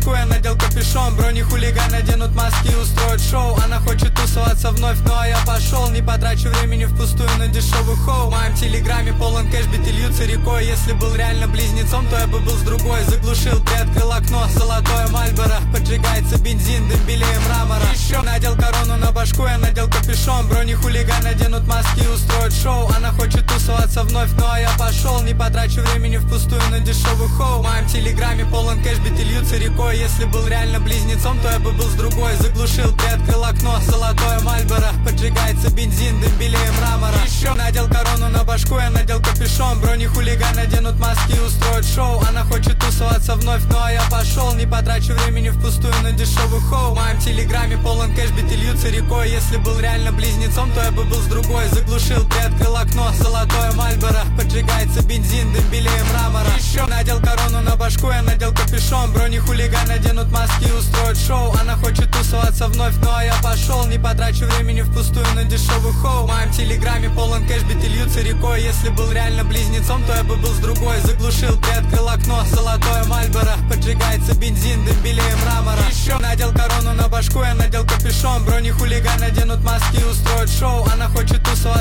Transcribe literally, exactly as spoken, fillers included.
башку, я надел капюшон. Брони хулиган наденут маски и устроят шоу. Она хочет тусоваться вновь, но я пошел. Не потрачу времени впустую на дешевый хоу. В моем телеграме полон кэш, биты льются рекой. Если был реально близнецом, то я бы был с другой. Заглушил, приоткрыл окно, золотое Мальборо. Поджигается бензин, дым белее мрамора. Еще надел корону на башку, я надел капюшон. Брони хулиган наденут маски и устроят шоу. Она хочет тусоваться вновь, но я пошел. Не потрачу времени впустую на дешевый хоу. В моем телеграме полон кэш, биты льются рекой. Если был реально близнецом, то я бы был с другой. Заглушил, приоткрыл окно, золотое Мальборо. Поджигается бензин, дым белее мрамора. Еще надел корону на башку, я надел капюшон. Брони хулиган наденут маски и устроят шоу. Она хочет тусоваться вновь, но я пошел. Не потрачу времени впустую на дешевый хоу. В моем телеграме полон кэш, биты льются рекой. Если был реально близнецом, то я бы был с другой. Заглушил, приоткрыл окно, золотое Мальборо. Поджигается бензин, дым белее мрамора. Еще надел корону на башку, я надел капюшон. Брони хулиган наденут маски и устроят шоу. Она хочет тусоваться вновь, но я пошел. Не потрачу времени впустую на дешевый хоу. В моем телеграме полон кэш, биты льются рекой. Если был реально близнецом, то я бы был с другой. Заглушил, приоткрыл окно, золотое Мальборо. Поджигается бензин, дым белее мрамора. Еще надел корону на башку, я надел капюшон. Брони хулиган наденут маски и устроят шоу. Она хочет тусоваться